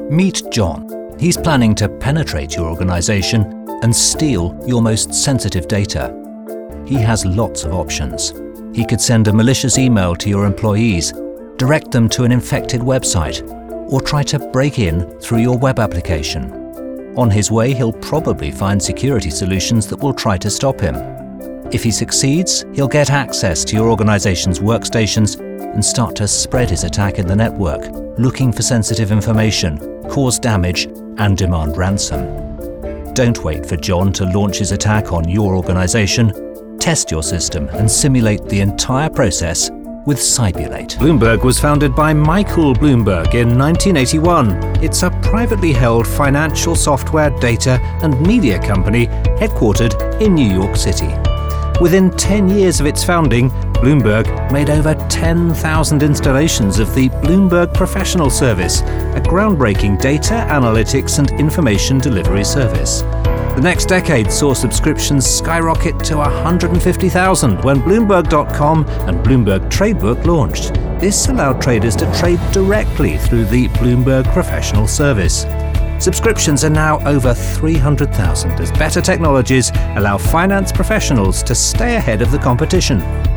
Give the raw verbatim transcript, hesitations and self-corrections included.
Meet John. He's planning to penetrate your organisation and steal your most sensitive data. He has lots of options. He could send a malicious email to your employees, direct them to an infected website, or try to break in through your web application. On his way, he'll probably find security solutions that will try to stop him. If he succeeds, he'll get access to your organisation's workstations and start to spread his attack in the network, looking for sensitive information, cause damage, and demand ransom. Don't wait for John to launch his attack on your organisation. Test your system and simulate the entire process with Cybulate. Bloomberg was founded by Michael Bloomberg in nineteen eighty-one. It's a privately held financial software, data and media company headquartered in New York City. Within ten years of its founding, Bloomberg made over ten thousand installations of the Bloomberg Professional Service, a groundbreaking data analytics and information delivery service. The next decade saw subscriptions skyrocket to one hundred fifty thousand when Bloomberg dot com and Bloomberg Tradebook launched. This allowed traders to trade directly through the Bloomberg Professional Service. Subscriptions are now over three hundred thousand as better technologies allow finance professionals to stay ahead of the competition.